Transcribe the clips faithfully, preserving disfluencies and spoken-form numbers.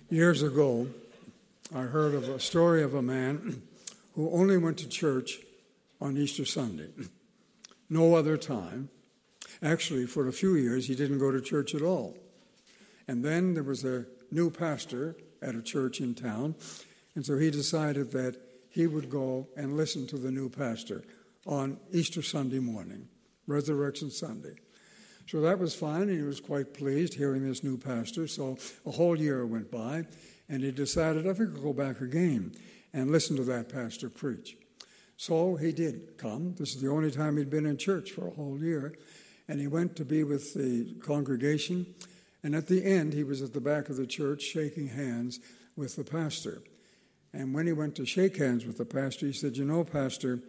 Years ago, I heard of a story of a man who only went to church on Easter Sunday. No other time. Actually, for a few years, he didn't go to church at all. And then there was a new pastor at a church in town, and so he decided that he would go and listen to the new pastor on Easter Sunday morning, Resurrection Sunday. So that was fine, and he was quite pleased hearing this new pastor. So a whole year went by, and he decided, I think I'll go back again and listen to that pastor preach. So he did come. This is the only time he'd been in church for a whole year. And he went to be with the congregation. And at the end, he was at the back of the church shaking hands with the pastor. And when he went to shake hands with the pastor, he said, you know, Pastor,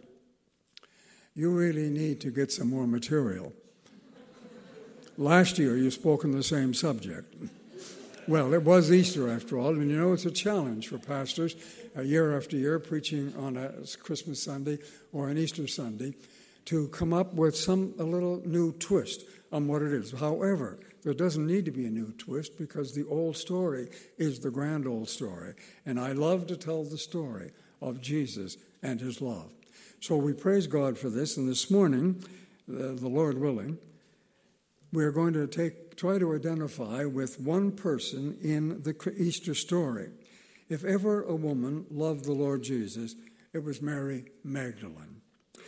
you really need to get some more material. Last year, you spoke on the same subject. Well, it was Easter, after all, and you know it's a challenge for pastors, uh, year after year, preaching on a Christmas Sunday or an Easter Sunday, to come up with some a little new twist on what it is. However, there doesn't need to be a new twist because the old story is the grand old story, and I love to tell the story of Jesus and his love. So we praise God for this, and this morning, uh, the Lord willing, we're going to take try to identify with one person in the Easter story. If ever a woman loved the Lord Jesus, it was Mary Magdalene.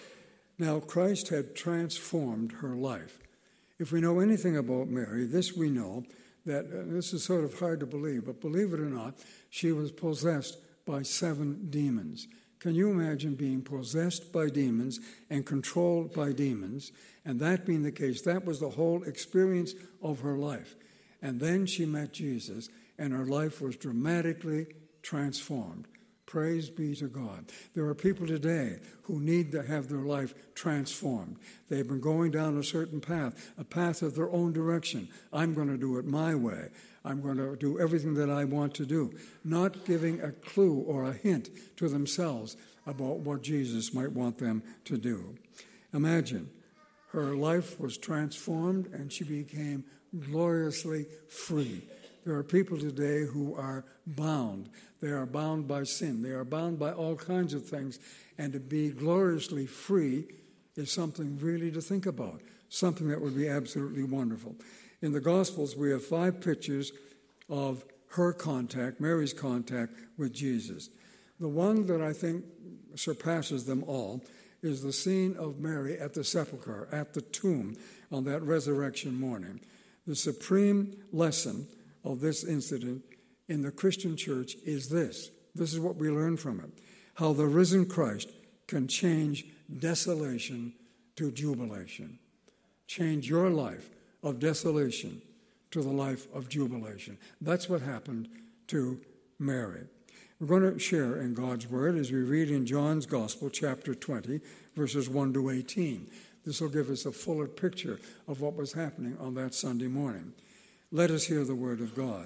Now, Christ had transformed her life. If we know anything about Mary, this we know, that uh, this is sort of hard to believe, but believe it or not, she was possessed by seven demons. Can you imagine being possessed by demons and controlled by demons? And that being the case, that was the whole experience of her life. And then she met Jesus, and her life was dramatically transformed. Praise be to God. There are people today who need to have their life transformed. They've been going down a certain path, a path of their own direction. I'm going to do it my way. I'm going to do everything that I want to do, not giving a clue or a hint to themselves about what Jesus might want them to do. Imagine, her life was transformed and she became gloriously free. There are people today who are bound. They are bound by sin. They are bound by all kinds of things. And to be gloriously free is something really to think about, something that would be absolutely wonderful. In the Gospels, we have five pictures of her contact, Mary's contact with Jesus. The one that I think surpasses them all is the scene of Mary at the sepulchre, at the tomb, on that resurrection morning. The supreme lesson of this incident in the Christian church is this. This is what we learn from it. How the risen Christ can change desolation to jubilation. Change your life of desolation to the life of jubilation. That's what happened to Mary. We're going to share in God's Word as we read in John's Gospel, chapter twenty, verses one to eighteen. This will give us a fuller picture of what was happening on that Sunday morning. Let us hear the Word of God.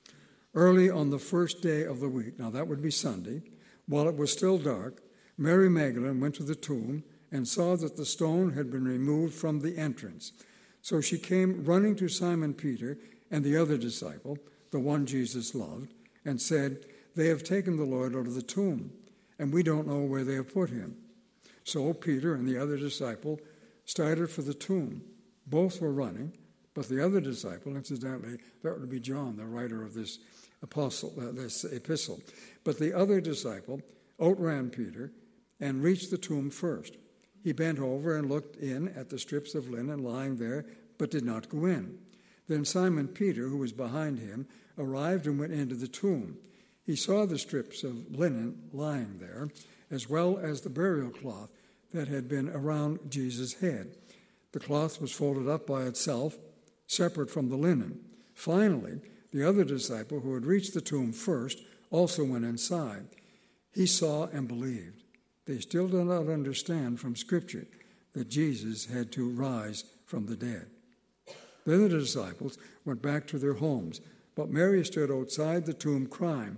Early on the first day of the week, now that would be Sunday, while it was still dark, Mary Magdalene went to the tomb and saw that the stone had been removed from the entrance. So she came running to Simon Peter and the other disciple, the one Jesus loved, and said, they have taken the Lord out of the tomb, and we don't know where they have put him. So Peter and the other disciple started for the tomb. Both were running, but the other disciple, incidentally, that would be John, the writer of this apostle, uh, this epistle. But the other disciple outran Peter and reached the tomb first. He bent over and looked in at the strips of linen lying there, but did not go in. Then Simon Peter, who was behind him, arrived and went into the tomb. He saw the strips of linen lying there, as well as the burial cloth that had been around Jesus' head. The cloth was folded up by itself, separate from the linen. Finally, the other disciple, who had reached the tomb first, also went inside. He saw and believed. They still do not understand from Scripture that Jesus had to rise from the dead. Then the disciples went back to their homes, but Mary stood outside the tomb crying.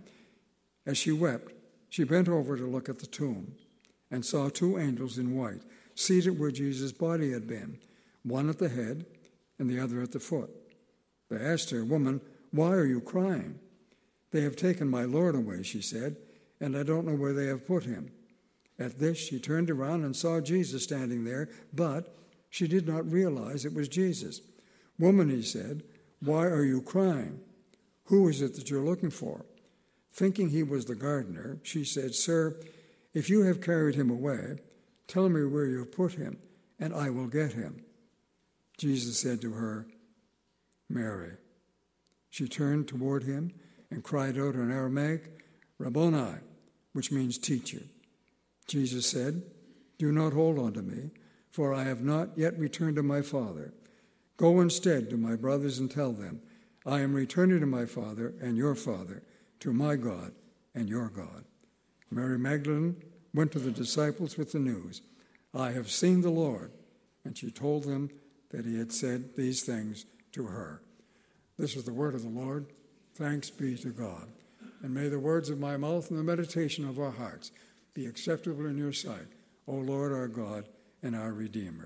As she wept, she bent over to look at the tomb and saw two angels in white, seated where Jesus' body had been, one at the head and the other at the foot. They asked her, "Woman, why are you crying?" "They have taken my Lord away," she said, "and I don't know where they have put him." At this, she turned around and saw Jesus standing there, but she did not realize it was Jesus. "Woman," he said, "why are you crying? Who is it that you're looking for?" Thinking he was the gardener, she said, "Sir, if you have carried him away, tell me where you have put him, and I will get him." Jesus said to her, "Mary." She turned toward him and cried out in Aramaic, "Rabboni," which means teacher. Jesus said, "Do not hold on to me, for I have not yet returned to my Father. Go instead to my brothers and tell them, I am returning to my Father and your Father, to my God and your God." Mary Magdalene went to the disciples with the news, "I have seen the Lord," and she told them that he had said these things to her. This is the word of the Lord. Thanks be to God. And may the words of my mouth and the meditation of our hearts be acceptable in your sight, O Lord our God and our Redeemer.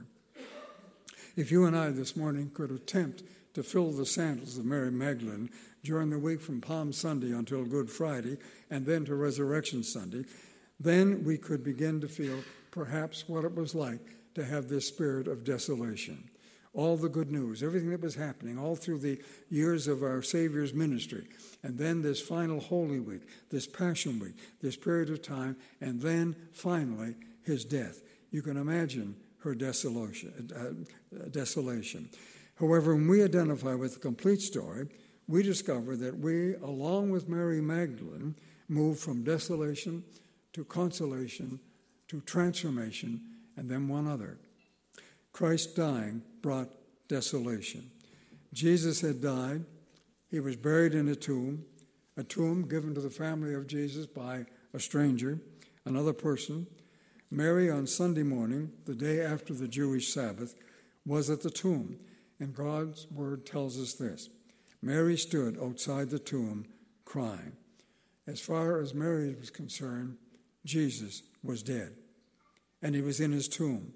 If you and I this morning could attempt to fill the sandals of Mary Magdalene during the week from Palm Sunday until Good Friday and then to Resurrection Sunday, then we could begin to feel perhaps what it was like to have this spirit of desolation. All the good news, everything that was happening all through the years of our Savior's ministry, and then this final Holy Week, this Passion Week, this period of time, and then finally his death. You can imagine her desolation. Uh, desolation. However, when we identify with the complete story, we discover that we, along with Mary Magdalene, move from desolation to consolation to transformation, and then one other. Christ dying brought desolation. Jesus had died. He was buried in a tomb, a tomb given to the family of Jesus by a stranger, another person. Mary, on Sunday morning, the day after the Jewish Sabbath, was at the tomb, and God's word tells us this. Mary stood outside the tomb crying. As far as Mary was concerned, Jesus was dead, and he was in his tomb.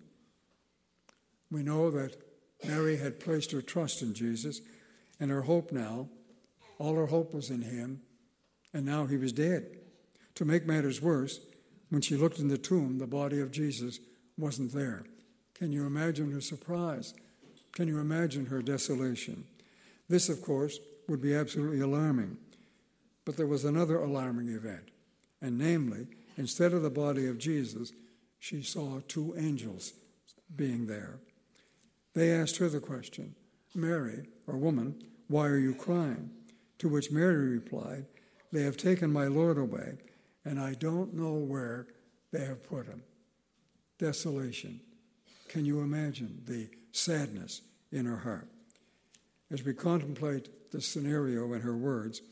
We know that Mary had placed her trust in Jesus, and her hope now, all her hope was in him, and now he was dead. To make matters worse, when she looked in the tomb, the body of Jesus wasn't there. Can you imagine her surprise? Can you imagine her desolation? This, of course, would be absolutely alarming. But there was another alarming event, and namely, instead of the body of Jesus, she saw two angels being there. They asked her the question, "Mary, or woman, why are you crying?" To which Mary replied, "They have taken my Lord away, and I don't know where they have put him." Desolation. Can you imagine the sadness in her heart? As we contemplate the scenario in her words,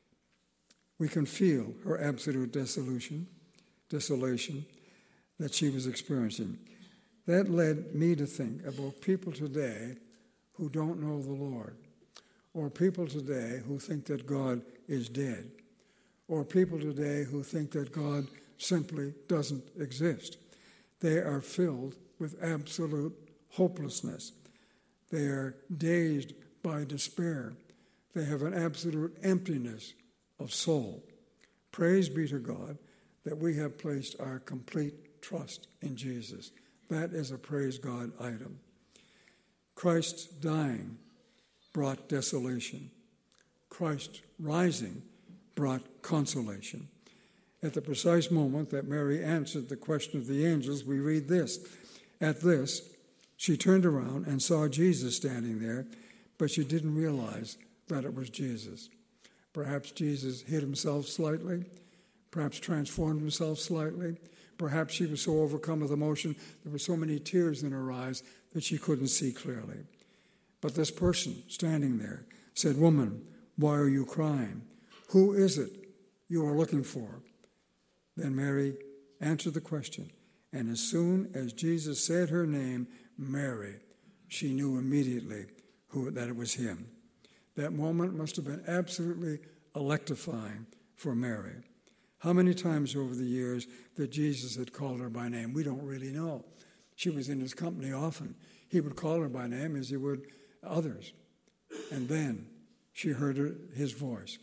we can feel her absolute desolation, desolation that she was experiencing. That led me to think about people today who don't know the Lord, or people today who think that God is dead, or people today who think that God simply doesn't exist. They are filled with absolute hopelessness. They are dazed by despair. They have an absolute emptiness of soul. Praise be to God that we have placed our complete trust in Jesus. That is a praise God item. Christ's dying brought desolation. Christ rising brought consolation. At the precise moment that Mary answered the question of the angels, we read this. At this, she turned around and saw Jesus standing there, but she didn't realize that it was Jesus. Perhaps Jesus hid himself slightly, perhaps transformed himself slightly. Perhaps she was so overcome with emotion, there were so many tears in her eyes that she couldn't see clearly. But this person standing there said, "Woman, why are you crying? Who is it you are looking for?" Then Mary answered the question, and as soon as Jesus said her name, Mary, she knew immediately who, that it was him. That moment must have been absolutely electrifying for Mary. How many times over the years that Jesus had called her by name? We don't really know. She was in his company often. He would call her by name as he would others. And then she heard her, his voice.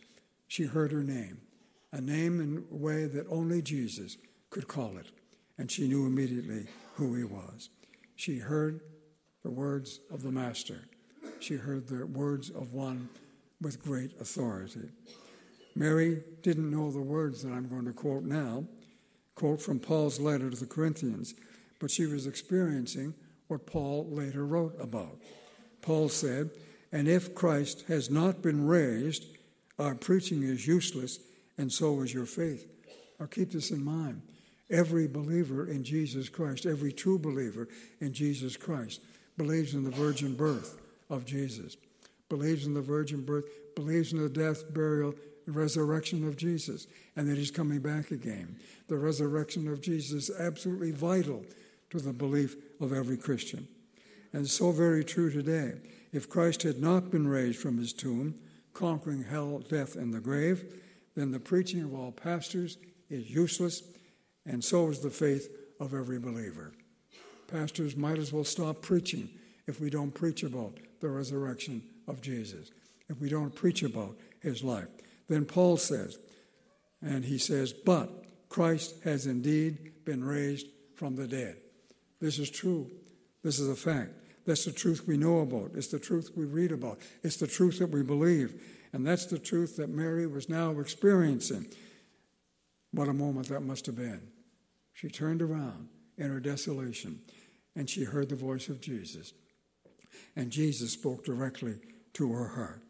she heard her name, a name in a way that only Jesus could call it, and she knew immediately who he was. She heard the words of the Master. She heard the words of one with great authority. Mary didn't know the words that I'm going to quote now, quote from Paul's letter to the Corinthians, but she was experiencing what Paul later wrote about. Paul said, "And if Christ has not been raised, our preaching is useless, and so is your faith." Now keep this in mind. Every believer in Jesus Christ, every true believer in Jesus Christ, believes in the virgin birth of Jesus, believes in the virgin birth, believes in the death, burial, and resurrection of Jesus, and that he's coming back again. The resurrection of Jesus is absolutely vital to the belief of every Christian. And so very true today. If Christ had not been raised from his tomb, conquering hell, death, and the grave, then the preaching of all pastors is useless, and so is the faith of every believer. Pastors might as well stop preaching if we don't preach about the resurrection of Jesus, if we don't preach about his life. Then Paul says, and he says, "But Christ has indeed been raised from the dead." This is true. This is a fact. That's the truth we know about. It's the truth we read about. It's the truth that we believe. And that's the truth that Mary was now experiencing. What a moment that must have been. She turned around in her desolation, and she heard the voice of Jesus. And Jesus spoke directly to her heart.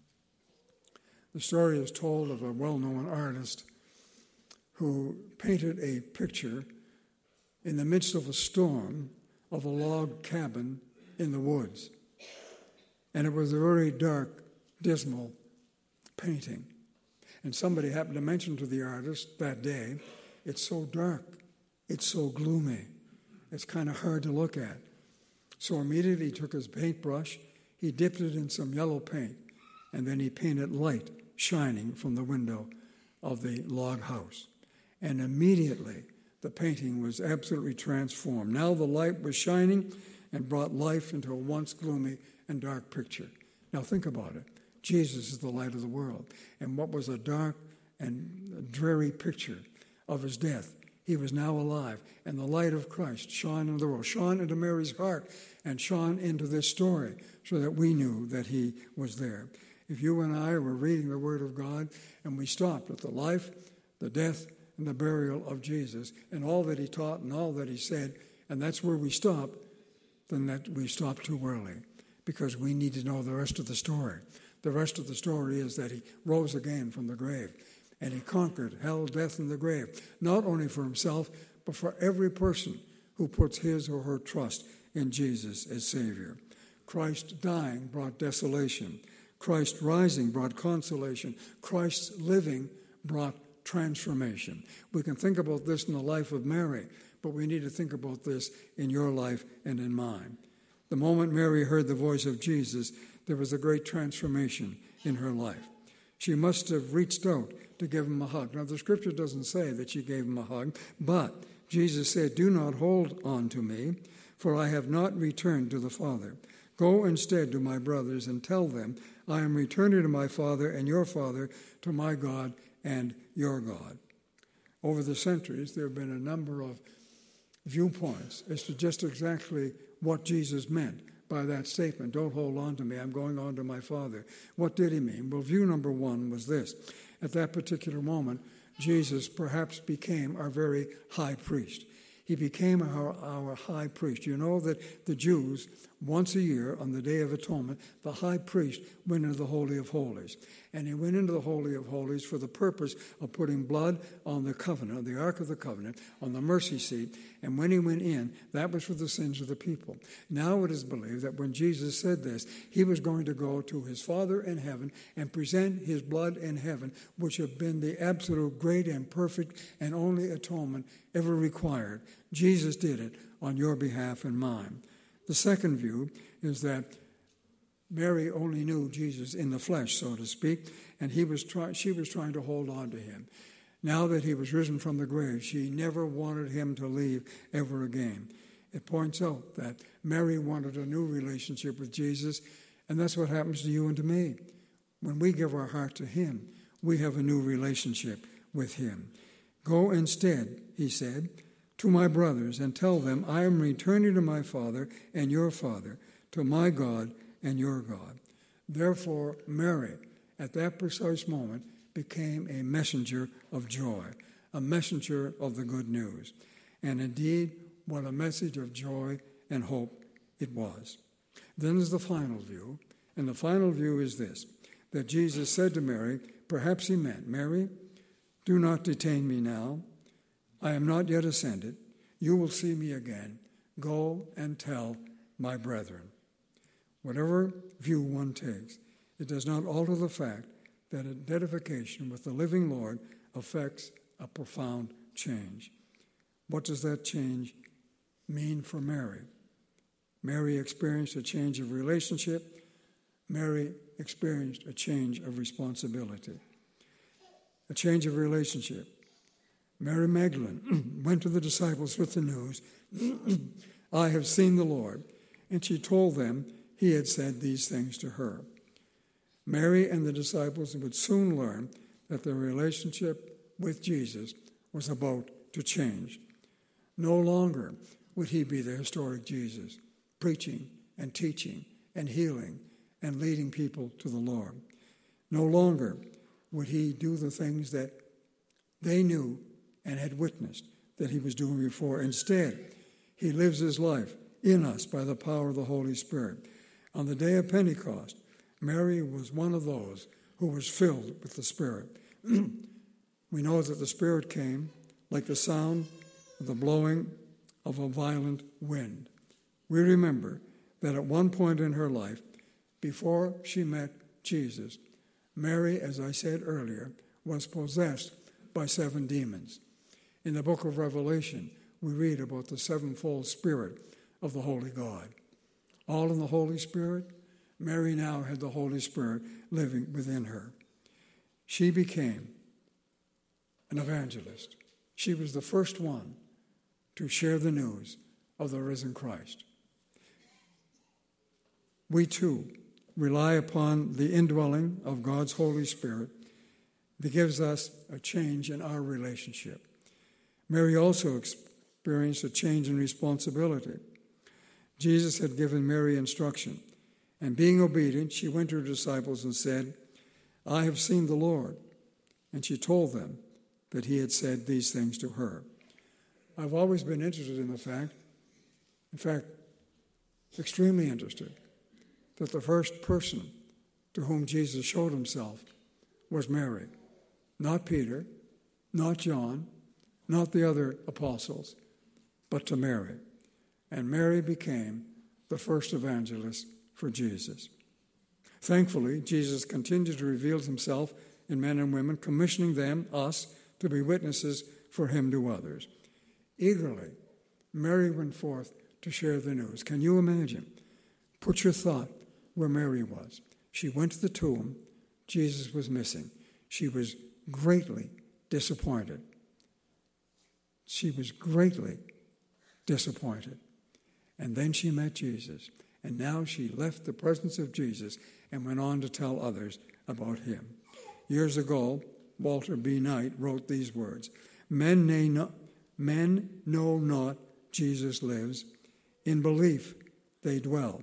The story is told of a well-known artist who painted a picture in the midst of a storm of a log cabin in the woods. And it was a very dark, dismal painting. And somebody happened to mention to the artist that day, "It's so dark, it's so gloomy, it's kind of hard to look at." So immediately he took his paintbrush, he dipped it in some yellow paint, and then he painted light shining from the window of the log house. And immediately the painting was absolutely transformed. Now the light was shining and brought life into a once gloomy and dark picture. Now think about it. Jesus is the light of the world. And what was a dark and dreary picture of his death, he was now alive. And the light of Christ shone into the world, shone into Mary's heart, and shone into this story so that we knew that he was there. If you and I were reading the Word of God and we stopped at the life, the death, and the burial of Jesus and all that he taught and all that he said, and that's where we stop, then that we stop too early, because we need to know the rest of the story. The rest of the story is that he rose again from the grave, and he conquered hell, death, and the grave, not only for himself, but for every person who puts his or her trust in Jesus as Savior. Christ dying brought desolation. Christ rising brought consolation. Christ living brought transformation. We can think about this in the life of Mary, but we need to think about this in your life and in mine. The moment Mary heard the voice of Jesus, there was a great transformation in her life. She must have reached out to give him a hug. Now, the scripture doesn't say that she gave him a hug, but Jesus said, "Do not hold on to me, for I have not returned to the Father. Go instead to my brothers and tell them, I am returning to my Father and your Father, to my God and your God." Over the centuries, there have been a number of viewpoints as to just exactly what Jesus meant by that statement. "Don't hold on to me, I'm going on to my Father." What did he mean? Well, view number one was this. At that particular moment, Jesus perhaps became our very high priest. He became our, our high priest. You know that the Jews, once a year on the Day of Atonement, the high priest went into the Holy of Holies. And he went into the Holy of Holies for the purpose of putting blood on the covenant, the Ark of the Covenant, on the mercy seat. And when he went in, that was for the sins of the people. Now it is believed that when Jesus said this, he was going to go to his Father in heaven and present his blood in heaven, which had been the absolute great and perfect and only atonement ever required. Jesus did it on your behalf and mine. The second view is that Mary only knew Jesus in the flesh, so to speak, and he was try- she was trying to hold on to him. Now that he was risen from the grave, she never wanted him to leave ever again. It points out that Mary wanted a new relationship with Jesus, and that's what happens to you and to me. When we give our heart to him, we have a new relationship with him. Go instead, he said, to my brothers and tell them, I am returning to my Father and your Father, to my God and your God. Therefore, Mary, at that precise moment, became a messenger of joy, a messenger of the good news. And indeed, what a message of joy and hope it was. Then is the final view, and the final view is this, that Jesus said to Mary, perhaps he meant, Mary, do not detain me now. I am not yet ascended. You will see me again. Go and tell my brethren. Whatever view one takes, it does not alter the fact that identification with the living Lord affects a profound change. What does that change mean for Mary? Mary experienced a change of relationship. Mary experienced a change of responsibility. A change of relationship. Mary Magdalene went to the disciples with the news, I have seen the Lord, and she told them he had said these things to her. Mary and the disciples would soon learn that their relationship with Jesus was about to change. No longer would he be the historic Jesus, preaching and teaching and healing and leading people to the Lord. No longer would he do the things that they knew and had witnessed that he was doing before. Instead, he lives his life in us by the power of the Holy Spirit. On the day of Pentecost, Mary was one of those who was filled with the Spirit. We know that the Spirit came like the sound of the blowing of a violent wind. We remember that at one point in her life, before she met Jesus, Mary, as I said earlier, was possessed by seven demons. In the book of Revelation, we read about the sevenfold Spirit of the Holy God. All in the Holy Spirit, Mary now had the Holy Spirit living within her. She became an evangelist. She was the first one to share the news of the risen Christ. We too rely upon the indwelling of God's Holy Spirit that gives us a change in our relationship. Mary also experienced a change in responsibility. Jesus had given Mary instruction, and being obedient, she went to her disciples and said, I have seen the Lord. And she told them that he had said these things to her. I've always been interested in the fact, in fact, extremely interested, that the first person to whom Jesus showed himself was Mary. Not Peter, not John, not the other apostles, but to Mary. And Mary became the first evangelist for Jesus. Thankfully, Jesus continued to reveal himself in men and women, commissioning them, us, to be witnesses for him to others. Eagerly, Mary went forth to share the news. Can you imagine? Put your thought where Mary was. She went to the tomb. Jesus was missing. She was greatly disappointed. She was greatly disappointed. And then she met Jesus. And now she left the presence of Jesus and went on to tell others about him. Years ago, Walter B. Knight wrote these words, Men, may not, men know not Jesus lives, in belief they dwell.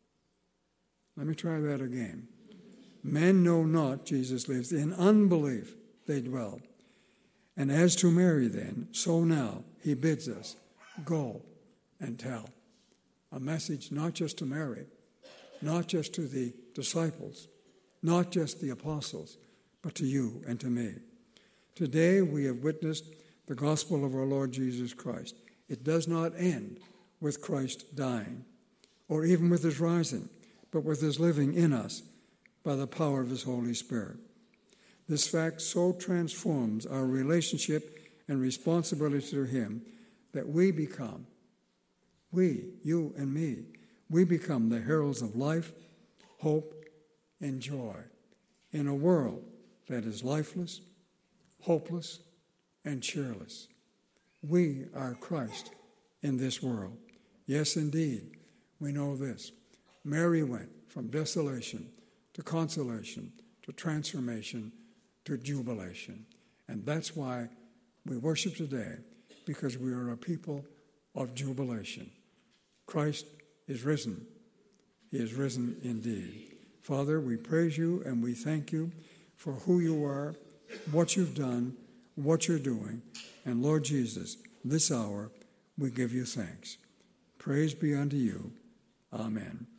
Let me try that again. Men know not Jesus lives, in unbelief they dwell. And as to Mary then, so now he bids us, go and tell. A message not just to Mary, not just to the disciples, not just the apostles, but to you and to me. Today we have witnessed the gospel of our Lord Jesus Christ. It does not end with Christ dying, or even with his rising, but with his living in us by the power of his Holy Spirit. This fact so transforms our relationship and responsibility to him that we become, we, you and me, we become the heralds of life, hope, and joy in a world that is lifeless, hopeless, and cheerless. We are Christ in this world. Yes, indeed, we know this. Mary went from desolation to consolation to transformation to jubilation. And that's why we worship today, because we are a people of jubilation. Christ is risen. He is risen indeed. Father, we praise you and we thank you for who you are, what you've done, what you're doing. And Lord Jesus, this hour we give you thanks. Praise be unto you. Amen.